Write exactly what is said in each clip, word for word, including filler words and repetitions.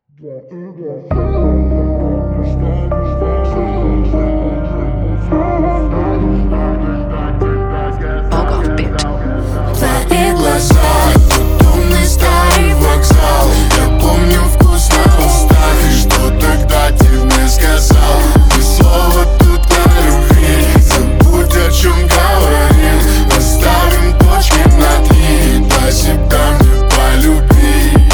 Твои глаза, тут умный старый вокзал. Я помню вкус на устах и что тогда ты мне сказал. Ни слова тут о любви, забудь, о чем говорил. Поставим точки над «и», дай себя мне полюби.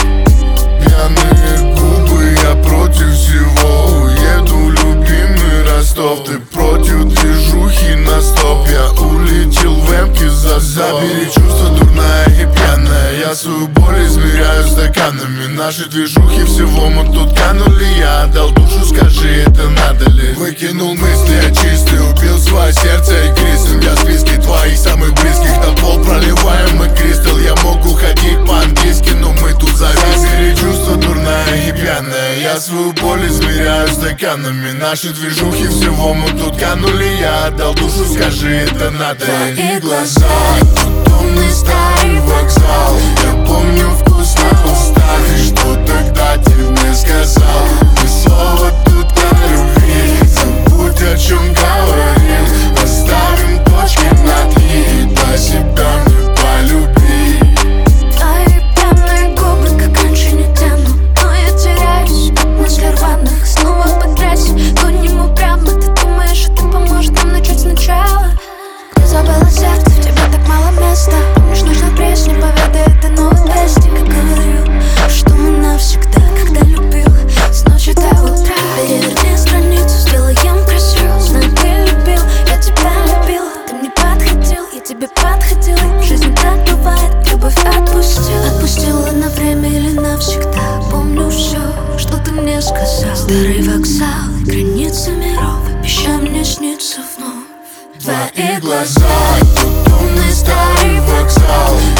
Пьяные губы, я против всего. Уеду в любимый Ростов, ты против движухи на стоп. Я улетел в эмке за забери чувство дурная и пьяная. Я свою боль измеряю стаканами. Наши движухи всего мы тут канули. Я отдал душу, скажи, это надо ли? Выкинул мысли, очистил, убил свое сердце и крестил. Я в списке твоих самых близких. На пол проливаем мы кристалл. Я мог уходить по-английски, но мы тут зависели. Чувство дурная и пьяная. Я свою боль измеряю стаканами. Наши движухи всего мы тут канули. Я отдал душу, скажи, это надо ли? Твои глаза, тут умный старый вокзал. Я помню вкус на устах и что тогда ты мне сказал. Ни слова тут о любви, забудь, о чем говорил. Поставим точки над «и», дай себя мне полюби. Твои пьяные губы, как раньше, не тяну, но я теряюсь в мыслях рваных. Снова по трассе, гоним упрямо. Ты думаешь, это поможет нам начать сначала? Кто забыла сердце, в тебе так мало места. Помнишь, нужно прежде, поведай, это новый песни. Как говорил, что мы навсегда, когда любил, с ночи до утра. Переверни страницу, сделаем красиво. Знаю, ты любил, я тебя любила. Ты мне подходил, я тебе подходила. В жизни так бывает, любовь отпустила. Отпустила на время или навсегда. Помню все, что ты мне сказал. Старый вокзал, границы миров, обещай мне снится вновь. Твои глаза, тут умный старый вокзал.